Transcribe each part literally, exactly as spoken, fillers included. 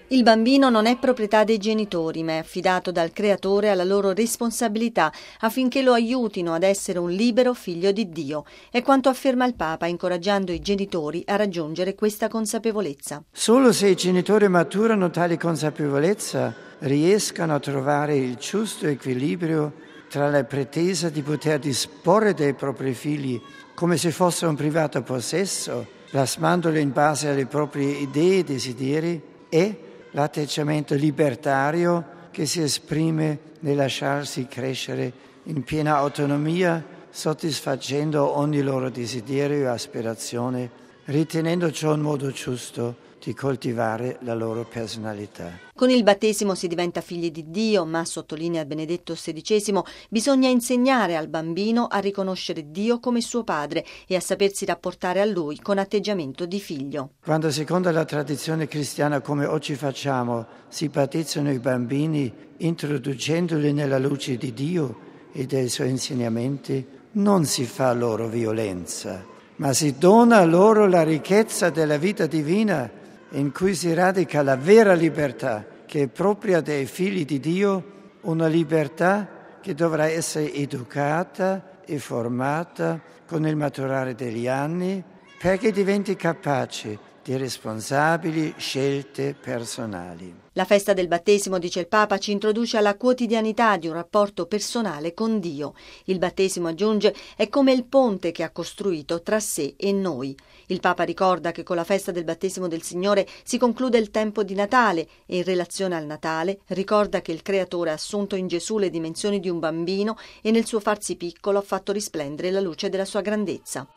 Il bambino non è proprietà dei genitori, ma è affidato dal Creatore alla loro responsabilità affinché lo aiutino ad essere un libero figlio di Dio. È quanto afferma il Papa, incoraggiando i genitori a raggiungere questa consapevolezza. Solo se i genitori maturano tale consapevolezza riescano a trovare il giusto equilibrio tra la pretesa di poter disporre dei propri figli come se fosse un privato possesso, plasmandolo in base alle proprie idee e desideri, e l'atteggiamento libertario che si esprime nel lasciarsi crescere in piena autonomia, soddisfacendo ogni loro desiderio e aspirazione, ritenendo ciò un modo giusto di coltivare la loro personalità. Con il battesimo si diventa figli di Dio, ma, sottolinea Benedetto sedicesimo, bisogna insegnare al bambino a riconoscere Dio come suo padre e a sapersi rapportare a Lui con atteggiamento di figlio. Quando, secondo la tradizione cristiana, come oggi facciamo, si battezzano i bambini introducendoli nella luce di Dio e dei Suoi insegnamenti, non si fa loro violenza, ma si dona loro la ricchezza della vita divina, in cui si radica la vera libertà che è propria dei figli di Dio, una libertà che dovrà essere educata e formata con il maturare degli anni perché diventi capace di responsabili scelte personali. La festa del battesimo, dice il Papa, ci introduce alla quotidianità di un rapporto personale con Dio. Il battesimo, aggiunge, è come il ponte che ha costruito tra sé e noi. Il Papa ricorda che con la festa del battesimo del Signore si conclude il tempo di Natale e in relazione al Natale ricorda che il Creatore ha assunto in Gesù le dimensioni di un bambino e nel suo farsi piccolo ha fatto risplendere la luce della sua grandezza.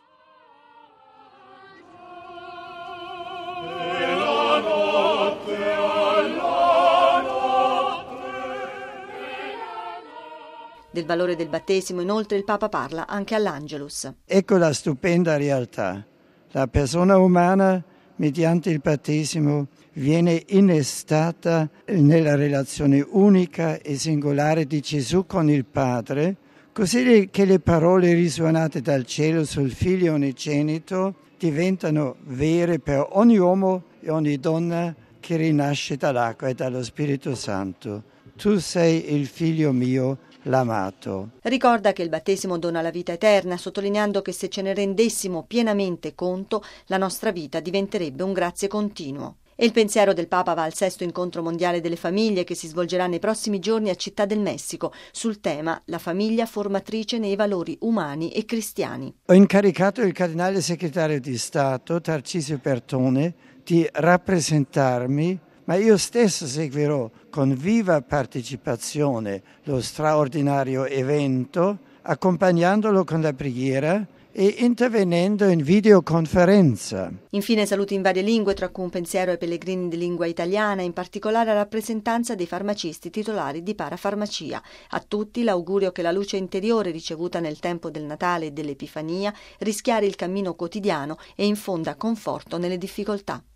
Del valore del battesimo, inoltre, il Papa parla anche all'Angelus. Ecco la stupenda realtà. La persona umana, mediante il battesimo, viene innestata nella relazione unica e singolare di Gesù con il Padre, così che le parole risuonate dal cielo sul Figlio unigenito diventano vere per ogni uomo e ogni donna che rinasce dall'acqua e dallo Spirito Santo. Tu sei il Figlio mio, l'amato. Ricorda che il battesimo dona la vita eterna, sottolineando che se ce ne rendessimo pienamente conto, la nostra vita diventerebbe un grazie continuo. E il pensiero del Papa va al sesto incontro mondiale delle famiglie che si svolgerà nei prossimi giorni a Città del Messico sul tema La famiglia formatrice nei valori umani e cristiani. Ho incaricato il cardinale segretario di Stato, Tarcisio Bertone, di rappresentarmi, ma io stesso seguirò con viva partecipazione lo straordinario evento, accompagnandolo con la preghiera e intervenendo in videoconferenza. Infine saluti in varie lingue, tra cui un pensiero ai pellegrini di lingua italiana, in particolare alla rappresentanza dei farmacisti titolari di parafarmacia. A tutti l'augurio che la luce interiore ricevuta nel tempo del Natale e dell'Epifania rischiari il cammino quotidiano e infonda conforto nelle difficoltà.